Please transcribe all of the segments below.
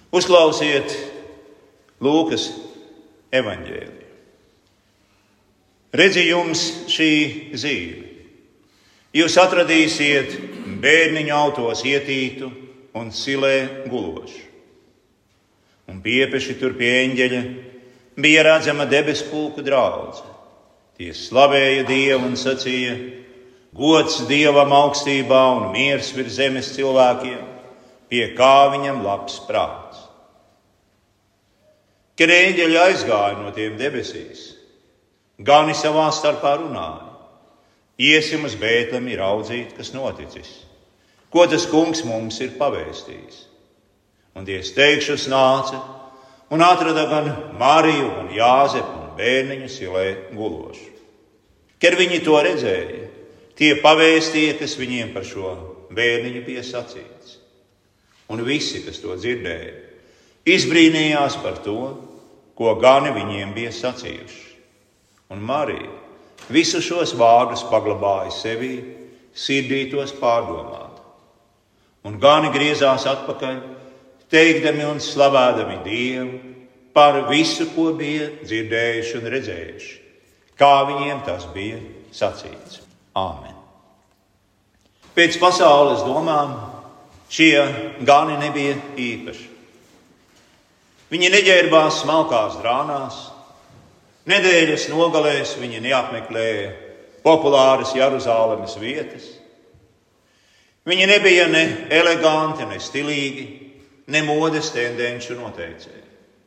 Uzklausiet Lūkas evaņģēliju. Redzi jums šī zīme. Jūs atradīsiet bērniņu autos ietītu un silē gulošu. Un piepeši tur pie eņģeļa bija redzama debespulku draudze. Tie slavēja Dievu un sacīja: gods Dievam augstībā un miers virs zemes cilvēkiem, pie kā viņam labs prāts. Kad eņģeļi aizgāja no tiem debesīs, gani savā starpā runāja: iesim uz Bētlemi raudzīt, kas noticis, ko tas kungs mums ir pavēstījis. Un tie steigšus nāca un atrada gan Mariju, gan Jāzepu un bērniņu silē gulošu. Kad viņi to redzēja, tie pavēstīja, kas viņiem par šo bērniņu bija sacīts. Un visi, kas to dzirdēja, izbrīnījās par to, ko gani viņiem bija sacījuši. Un Marija visus šos vārdus paglabāja sevī, sirdī tos pārdomāt. Un gani griezās atpakaļ, teikdami un slavādami Dievu par visu, ko bija dzirdējuši un redzējuši, kā viņiem tas bija sacīts. Āmen. Pēc pasaules domām šie gani nebija īpaši. Viņi neģērbās smalkās drānās, nedēļas nogalēs viņi neapmeklēja populāras Jeruzālemes vietas. Viņi nebija ne eleganti, ne stilīgi, ne modes tendenču noteicēji.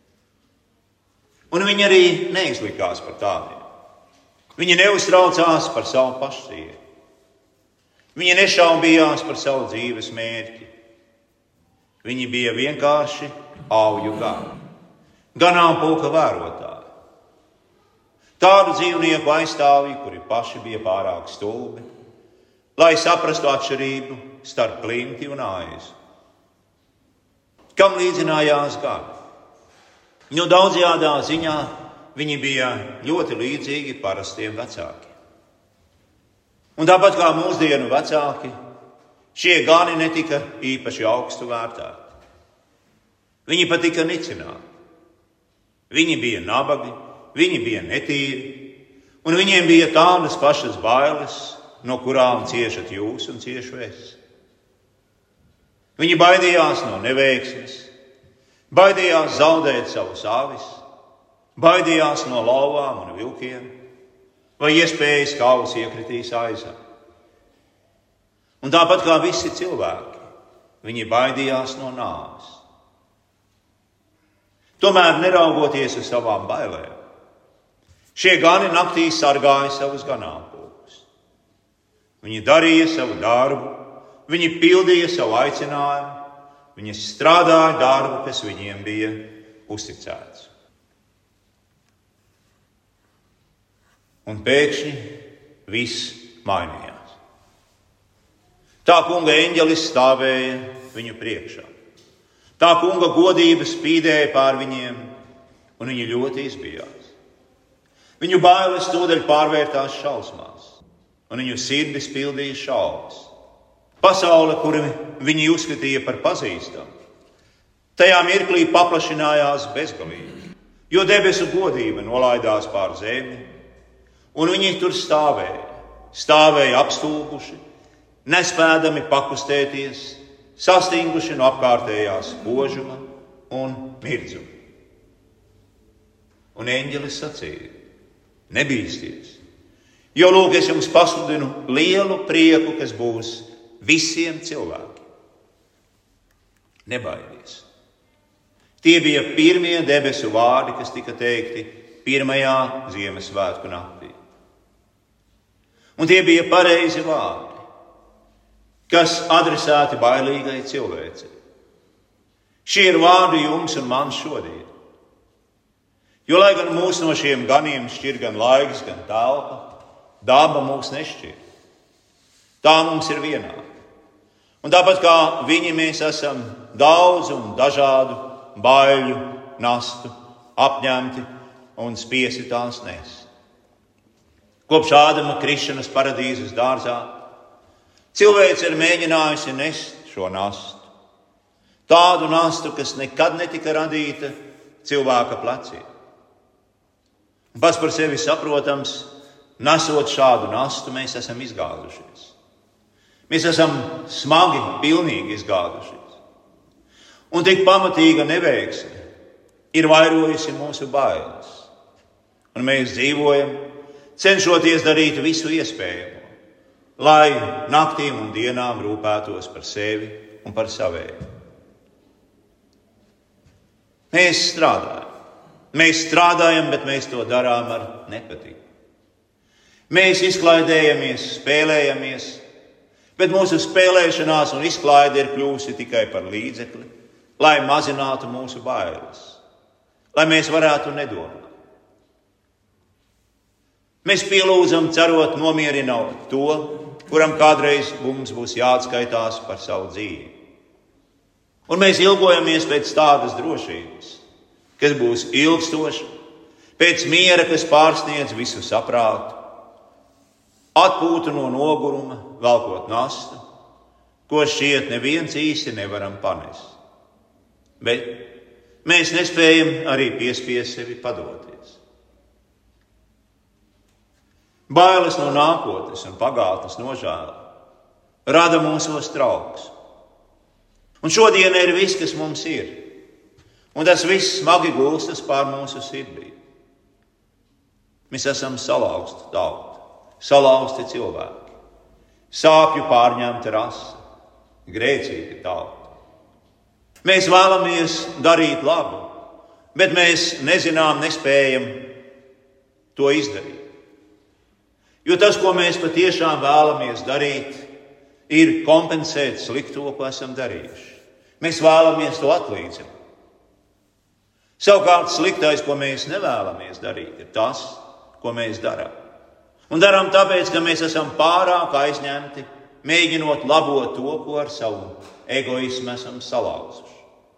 Un viņi arī neizlikās par tādiem. Viņi neuztraucās par savu pašcieņu. Viņi nešaubījās par savu dzīves mērķi. Viņi bija vienkārši auju gani, ganāmpulka vērotāji. Tādu dzīvnieku aizstāvji, kuri paši bija pārāk stulbi, lai saprastu atšķirību starp klinti un aizu. Kam līdzinājās gani? Daudzajādā ziņā viņi bija ļoti līdzīgi parastiem vecākiem. Un tāpat kā mūsdienu vecāki, šie gani netika īpaši augstu vērtēti. Viņi pat tika nicināti. Viņi bija nabagi, viņi bija netīri, un viņiem bija tādas pašas bailes, no kurām ciešat jūs un ciešu es. Viņi baidījās no neveiksmes, baidījās zaudēt savus avis, baidījās no lauvām un vilkiem, vai iespējas kauls iekritīs aizā. Un tāpat kā visi cilvēki, viņi baidījās no nāves. Tomēr, neraugoties uz savām bailēm, šie gani naktī sargāja savus ganāmpulkus. Viņi darīja savu darbu, viņi pildīja savu aicinājumu, viņi strādāja darbu, kas viņiem bija uzticēts. Un pēkšņi viss mainījās. Tā kunga eņģelis stāvēja viņu priekšā. Tā kunga godība spīdēja pār viņiem, un viņi ļoti izbijās. Viņu bailes tūdaļ pārvērtās šausmās, un viņu sirdis pildīja šaubas. Pasaule, kuru viņi uzskatīja par pazīstamu, tajā mirklī paplašinājās bezgalīgi, jo debesu godība nolaidās pār zemi, un viņi tur stāvēja apstulbuši, nespēdami pakustēties, sastinguši no apkārtējās spožuma un mirdzuma. Un eņģelis sacīja: nebīsties, jo lūk, es jums pasludinu lielu prieku, kas būs visiem cilvēkiem. Nebaidies. Tie bija pirmie debesu vārdi, kas tika teikti pirmajā Ziemassvētku naktī. Un tie bija pareizi vārdi, kas adresēti bailīgai cilvēcei. Šie ir vārdi jums un man šodien. Jo, lai gan mūs no šiem ganiem šķir gan laiks, gan telpa, daba mūs nešķir. Tā mums ir vienāda. Un tāpat kā viņi, mēs esam daudz un dažādu baiļu, nastu, apņemti un spiesti tās nest. Kopš Ādama krišanas paradīzes dārzā cilvēce ir mēģinājusi nest šo nastu. Tādu nastu, kas nekad netika radīta cilvēka pleciem. Un pats par sevi saprotams, nesot šādu nastu, mēs esam izgāzušies. Mēs esam smagi, pilnīgi izgāzušies. Un tik pamatīga neveiksme ir vairojusi mūsu bailes. Un mēs dzīvojam, cenšoties darīt visu iespējamo, lai naktīm un dienām rūpētos par sevi un par savējiem. Mēs strādājam, bet mēs to darām ar nepatīku. Mēs izklaidējamies, spēlējamies, bet mūsu spēlēšanās un izklaide ir kļūsi tikai par līdzekli, lai mazinātu mūsu bailes, lai mēs varētu nedomāt. Mēs pielūdzam, cerot nomierināt to, kuram kādreiz mums būs jāatskaitās par savu dzīvi. Un mēs ilgojamies pēc tādas drošības, kas būs ilgstoša, pēc miera, kas pārsniedz visu saprātu, atpūtu no noguruma, velkot nastu, ko šķiet neviens īsti nevaram panest. Bet mēs nespējam arī piespiest sevi padoties. Bailes no nākotnes un pagātnes nožēla rada mūsos trauksmi. Un šodien ir viss, kas mums ir. Un tas viss smagi gulstas pār mūsu sirdī. Mēs esam salauzti tauta, salauzti cilvēki, sāpju pārņemta rasa, grēcīga tauta. Mēs vēlamies darīt labu, bet mēs nezinām, nespējam to izdarīt. Jo tas, ko mēs patiešām vēlamies darīt, ir kompensēt slikto, ko esam darījuši. Mēs vēlamies to atlīdzināt. Savukārt sliktais, ko mēs nevēlamies darīt, ir tas, ko mēs darām. Un darām tāpēc, ka mēs esam pārāk aizņemti, mēģinot labot to, ko ar savu egoismu esam salauzuši.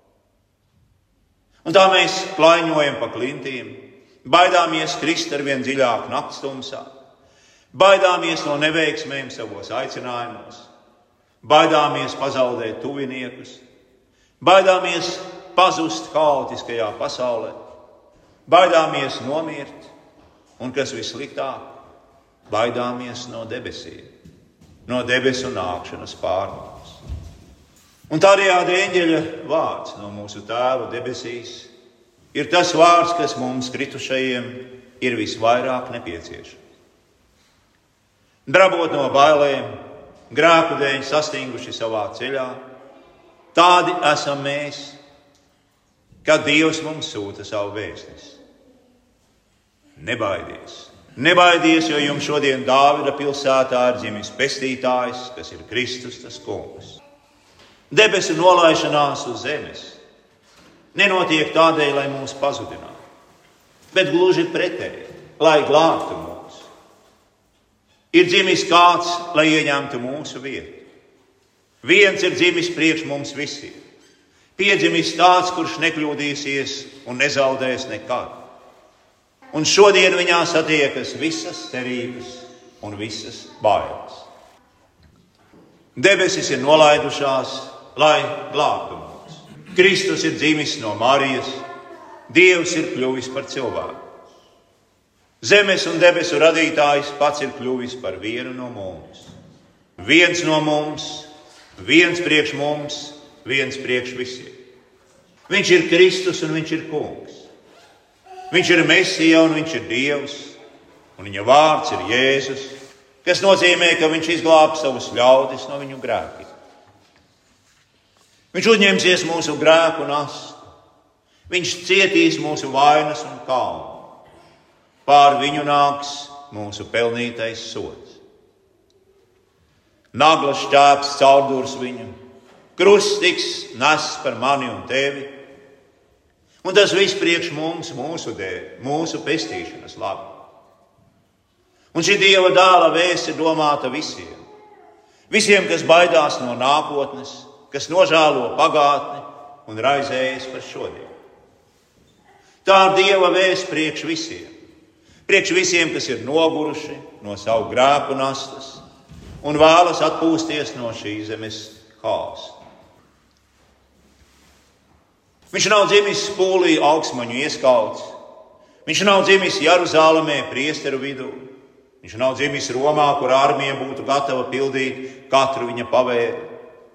Un tā mēs klaiņojam pa klintīm, baidāmies krist ar vien dziļāk naktstumsā, baidāmies no neveiksmēm savos aicinājumos, baidāmies pazaudēt tuviniekus, baidāmies pazust haotiskajā pasaulē, baidāmies nomirt, un kas vissliktāk, baidāmies no debesīm, no debesu nākšanas pār mums. Un tādējādi eņģeļa vārds no mūsu Tēva debesīs ir tas vārds, kas mums kritušajiem ir visvairāk nepieciešams. Drabot no bailēm, grēku dēļ sastinguši savā ceļā, tādi esam mēs, kad Dievs mums sūta savu vēstnesi. Nebaidies, jo jums šodien Dāvida pilsētā ir dzimis pestītājs, kas ir Kristus, tas kungs. Debesu nolaišanās uz zemes nenotiek tādēļ, lai mūs pazudinātu, bet gluži pretēji, lai glābtu mūs. Ir dzimis kāds, lai ieņemtu mūsu vietu. Viens ir dzimis priekš mums visiem. Piedzimis tāds, kurš nekļūdīsies un nezaudēs nekad. Un šodien viņā satiekas visas cerības un visas bailes. Debesis ir nolaidušās, lai glābtu mūs. Kristus ir dzimis no Marijas, Dievs ir kļuvis par cilvēku. Zemes un debesu radītājs pats ir kļuvis par vienu no mums. Viens no mums, viens priekš mums, viens priekš visiem. Viņš ir Kristus un viņš ir kungs. Viņš ir Mesija un viņš ir Dievs, un viņa vārds ir Jēzus, kas nozīmē, ka viņš izglābs savus ļaudis no viņu grēkiem. Viņš uzņemsies mūsu grēku nastu, viņš cietīs mūsu vainas un kaunu. Pār viņu nāks mūsu pelnītais sods. Nagla šķēps caurdurs viņu, krusts tiks nests par mani un tevi, un tas viss priekš mums, mūsu dēļ, mūsu pestīšanas labi. Un šī Dieva dēla vēsts ir domāta visiem. Visiem, kas baidās no nākotnes, kas nožēlo pagātni un raizējas par šodien. Tā ir Dieva vēsts priekš visiem. Priekš visiem, kas ir noguruši no savu grēku nastas un vēlas atpūsties no šīs zemes haosa. Viņš nav dzimis Pūlī augsmaņu ieskauts. Viņš nav dzimis Jeruzālēmē priesteru vidū. Viņš nav dzimis Romā, kur armija būtu gatava pildīt katru viņa pavēli.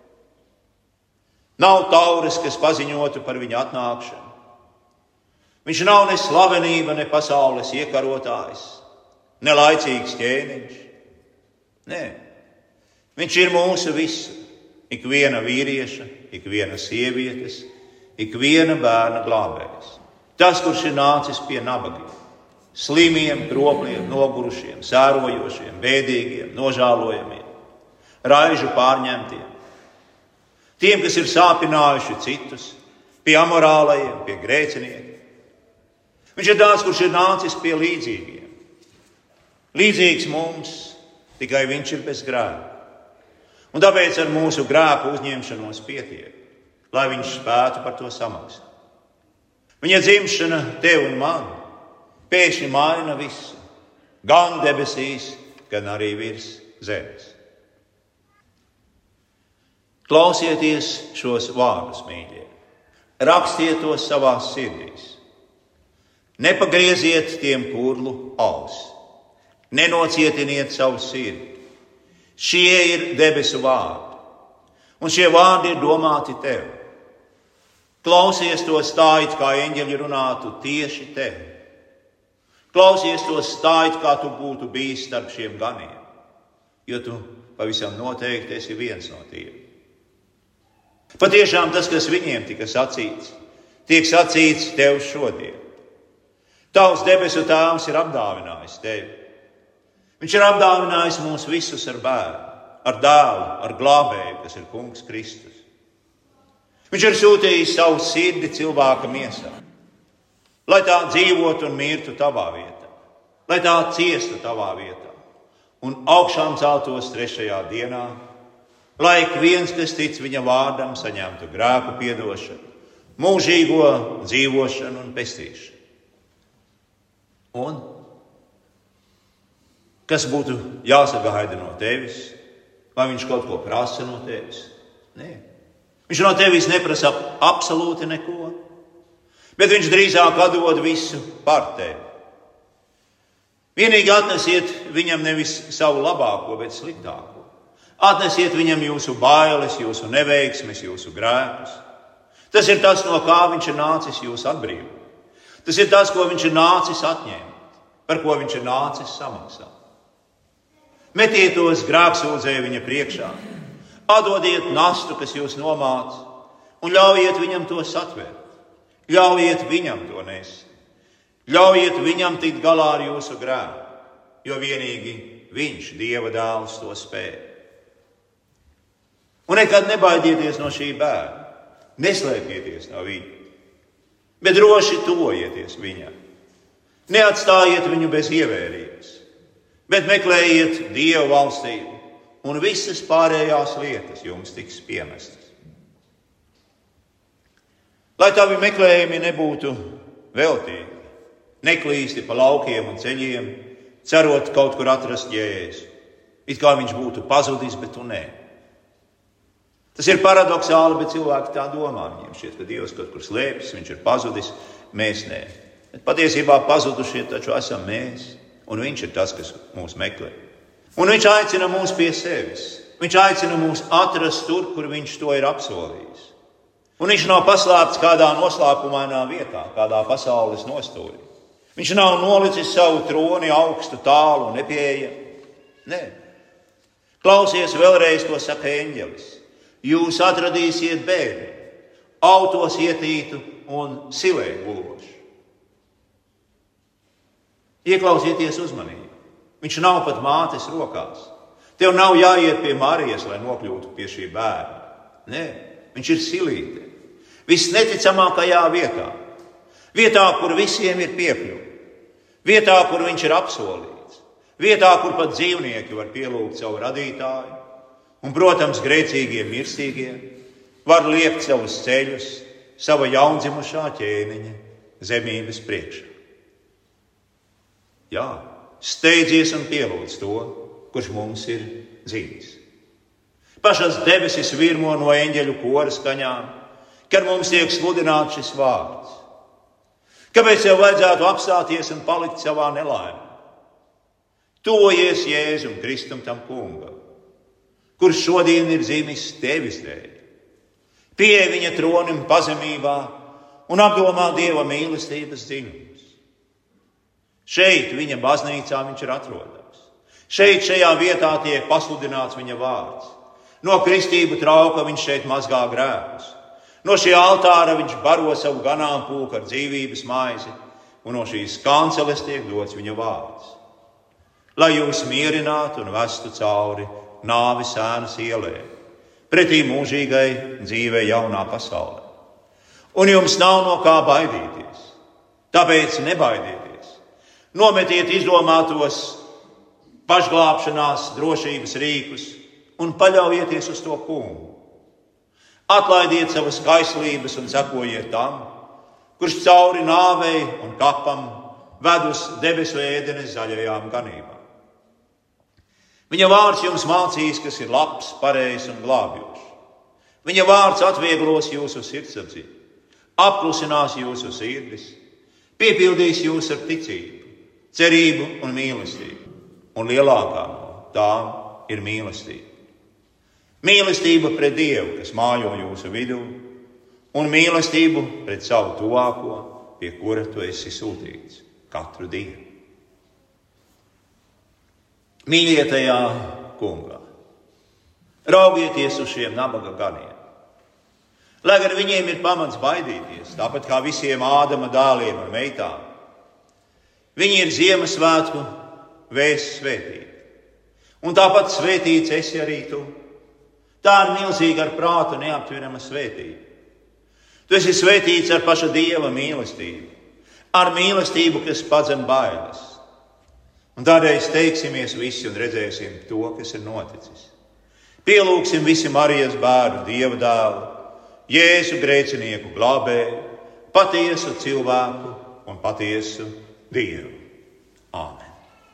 Nav tauras, kas paziņotu par viņa atnākšanu. Viņš nav ne slavenība, ne pasaules iekarotājs, ne laicīgs ķēniņš. Nē, viņš ir mūsu visu, ikviena vīrieša, ikviena sievietes, ikviena bērna glābējs. Tas, kurš ir nācis pie nabagiem, slimiem, kropliem, nogurušiem, sērojošiem, bēdīgiem, nožēlojamiem, raižu pārņemtiem, tiem, kas ir sāpinājuši citus, pie amorālajiem, pie grēciniekiem. Viņš ir tāds, kurš ir nācis pie līdzīgiem. Līdzīgs mums, tikai viņš ir bez grēka. Un tāpēc ar mūsu grēku uzņemšanos pietiek, lai viņš spētu par to samaksāt. Viņa dzimšana tev un man pēkšņi maina visu, gan debesīs, gan arī virs zemes. Klausieties šos vārdus, mīļie. Rakstiet tos savās sirdīs. Nepagrieziet tiem kurlu ausi. Nenocietiniet savu sirdi. Šie ir debesu vārdi. Un šie vārdi ir domāti tev. Klausies tos tā, it kā eņģeļi runātu tieši tev. Klausies tos tā, it kā tu būtu bijis starp šiem ganiem, jo tu pavisam noteikti esi viens no tiem. Patiešām tas, kas viņiem tika sacīts, tiek sacīts tev šodien. Tavs debesu Tēvs ir apdāvinājis tevi. Viņš ir apdāvinājis mūs visus ar bērnu, ar dēlu, ar glābēju, kas ir Kungs Kristus. Viņš ir sūtījis savu sirdi cilvēka miesā, lai tā dzīvotu un mirtu tavā vietā, lai tā ciestu tavā vietā un augšām celtos 3. dienā, lai ik viens, kas tic viņa vārdam, saņemtu grēku piedošanu, mūžīgo dzīvošanu un pestīšanu. Un kas būtu jāsagaida no tevis? Vai viņš kaut ko prasa no tevis? Nē. Viņš no tevis neprasa absolūti neko, bet viņš drīzāk atdod visu par tevi. Vienīgi atnesiet viņam nevis savu labāko, bet sliktāko. Atnesiet viņam jūsu bailes, jūsu neveiksmes, jūsu grēkus. Tas ir tas, no kā viņš ir nācis jūs atbrīvot. Tas ir tas, ko viņš ir nācis atņemt, par ko viņš ir nācis samaksāt. Metiet tos grēksūdzēju viņa priekšā, atdodiet nastu, kas jūs nomāc, un ļaujiet viņam to satvert. Ļaujiet viņam to nest. Ļaujiet viņam tikt galā ar jūsu grēku, jo vienīgi viņš, Dieva dēls, to spēj. Un nekad nebaidieties no šī bērna, neslēpieties no viņa, bet droši tuvojieties viņam. Neatstājiet viņu bez ievērības, bet meklējiet Dieva valstību, un visas pārējās lietas jums tiks piemestas. Lai tavi meklējumi nebūtu veltīgi, neklīsti pa laukiem un ceļiem, cerot kaut kur atrast Jēzu. It kā viņš būtu pazudis, bet tu nē. Tas ir paradoxāli, bet cilvēki tā domā. Viņiem šķiet, ka Dievs kaut kur slēpjas, viņš ir pazudis, mēs nē. Bet patiesībā pazudušie taču esam mēs, un viņš ir tas, kas mūs meklē. Un viņš aicina mūs pie sevis. Viņš aicina mūs atrast tur, kur viņš to ir apsolījis. Un viņš nav paslēpts kādā noslēpumainā vietā, kādā pasaules nostūrī. Viņš nav nolicis savu troni augstu, tālu un nepieejamu. Nē. Klausies, vēlreiz to saka eņģelis. Jūs atradīsiet bērni, autos ietītu un silē gulošu. Ieklausieties uzmanīgi. Viņš nav pat mātes rokās. Tev nav jāiet pie Marijas, lai nokļūtu pie šī bērna. Nē, viņš ir silīte. Visneticamākajā vietā. Vietā, kur visiem ir piekļuve. Vietā, kur viņš ir apsolīts. Vietā, kur pat dzīvnieki var pielūgt savu radītāju. Un, protams, grēcīgie mirstīgie var liekt savus ceļus sava jaundzimušā ķēniņa zemības priekšā. Jā, steidzies un pielūdz to, kurš mums ir dzīvis. Pašas debesis virmo no eņģeļu kora skaņām, kad mums tiek sludināts šis vārds? Kāpēc tev vajadzētu apstāties un palikt savā nelaimē? Tuvojies Jēzum Kristum tam kungam, kurš šodien ir dzimis tevis dēļ. Pieej viņa tronim pazemībā un apdomā Dieva mīlestības dziļumus. Šeit viņa baznīcā viņš ir atrodams. Šeit šajā vietā tiek pasludināts viņa vārds. No kristību trauka viņš šeit mazgā grēkus. No šī altāra viņš baro savu ganāmpulku ar dzīvības maizi, un no šīs kanceles tiek dots viņa vārds. Lai jūs mierinātu un vestu cauri nāves ēnas ielē, pretī mūžīgai dzīvei jaunā pasaulē. Un jums nav no kā baidīties, tāpēc nebaidieties. Nometiet izdomātos pašglābšanās drošības rīkus un paļaujieties uz to kungu. Atlaidiet savas kaislības un sekojiet tam, kurš cauri nāvei un kapam ved uz debesu ēdenes zaļajām ganībām. Viņa vārds jums mācīs, kas ir labs, pareizs un glābjošs. Viņa vārds atvieglos jūsu sirdsapziņu, apklusinās jūsu sirdis, piepildīs jūs ar ticību, cerību un mīlestību. Un lielākā no tām ir mīlestība. Mīlestība pret Dievu, kas mājo jūsu vidū, un mīlestību pret savu tuvāko, pie kura tu esi sūtīts katru dienu. Mīļietajā kungā, raugieties uz šiem nabaga ganiem. Lai gan viņiem ir pamats baidīties, tāpat kā visiem Ādama dēliem un meitām, viņi ir Ziemassvētku vēsts svētīti. Un tāpat svētīts esi arī tu. Tā ir milzīga ar prātu neaptverama svētība. Tu esi svētīts ar paša Dieva mīlestību, ar mīlestību, kas padzem bailes. Un tādēļ steigsimies visi un redzēsim to, kas ir noticis. Pielūgsim visi Marijas bērnu Dieva dēlu, Jēzu grēcinieku glābēju, patiesu cilvēku un patiesu Dievu. Āmen.